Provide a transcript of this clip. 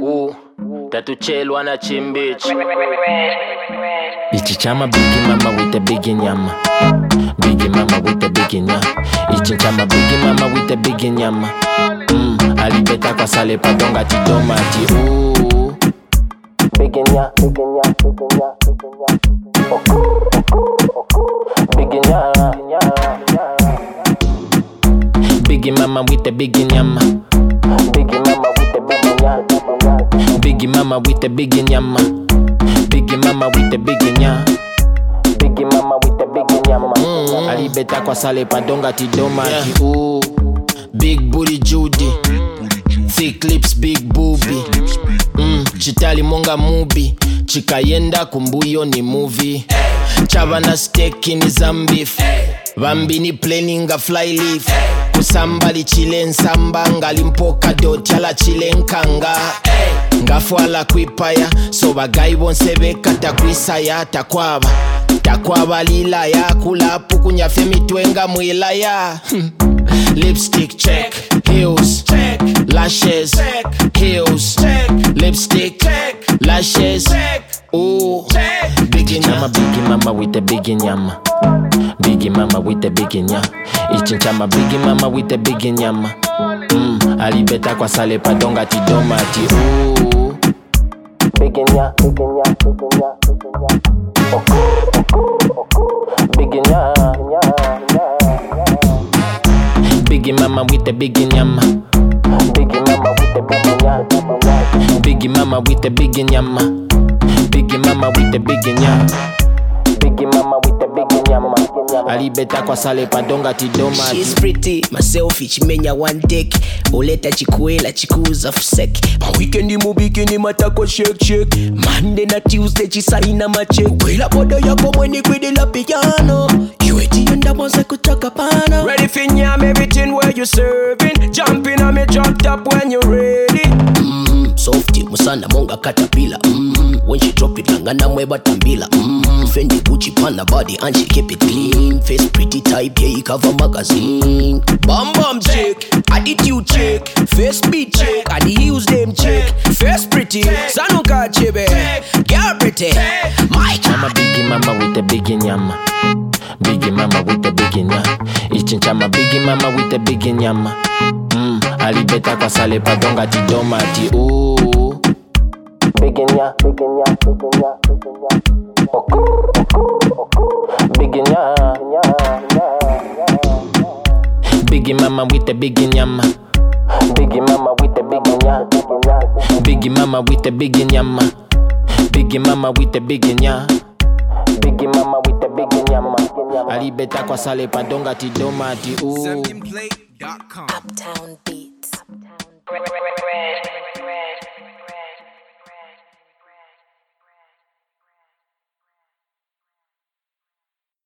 Tatuchelwa na chimbichi. Ichi chama bigi mama with the big nyama. Bigi mama with the big nyama. Ichi chama bigi mama with the big nyama. Alibeta kwa sale patonga titomati. Big nyama, big nyama, big nyama, big nyama. Bigi mama with the big nyama. Bigi mama with the big nyama. Bigi mama with the big nyama. Bigi mama with the big nyama. Bigi mama with the big nyama. Alibeta kwa sale padonga tidomati. Big booty Judy. Thick lips, big boobie. Chitali monga movie. Chikayenda kumbuyo ni movie. Chavana steak ni zambif. Bambini planning a fly leaf. Kusambali chile nsamba. Ngalimpoka dotala chile nkanga. Ngafwala kwipaya. So bagayi bonse beka takwisaya takwaba. Takwaba lila ya kulapu kunyafe mitwenga mwila ya. Lipstick check, heels check, lashes check, heels check, lipstick check, lashes check. Big nyama, big mama with the big nyama. Big mama with the big nyama. Ichi chama big mama with the big nyama. Alibeta kwa sale padonga tidomati. Big nyama, big nyama, big nyama, big nyama. Big mama with the big nyama. Big mama with the big nyama. Big mama with the big nyama. Big mama with the big nyama. Big mama with the big nyama. Alibeta kwa sale padonga tidoma. She's pretty, myself chimenya one take. Oleta chikuela chikuza fusek. Ma weekend mu bikini matako shake shake. Monday na Tuesday chisaina mache. Wela bodo yako mweni kwidi la piano. Iweti yenda bonse kutoka pana. Ready for nyam everything where you serving. Jumping on me drop top when you ready. Softy musana monga katapila. When she drop it langana mweba tambila. Fendi Gucci pana body and she keep it clean. Face pretty type, yeah, cover magazine. Bum bum chick, attitude chick. Face beat chick, and the heels them chick. Face pretty, sanuka chibe. Girl pretty, my chama big mama with the big nyama. Big mama with the big nyama. Ichi chama big mama with the big nyama. Alibeta kwa sale padonga tidomati. Big nyama, big nyama, big nyama, big nyama. Big mama with the big nyama. Big mama with the big nyama. Big mama with the big nyama. Big mama with the big nyama. Big mama with the big nyama. Alibeta kwa sale padonga tidomati. Uptown Beats.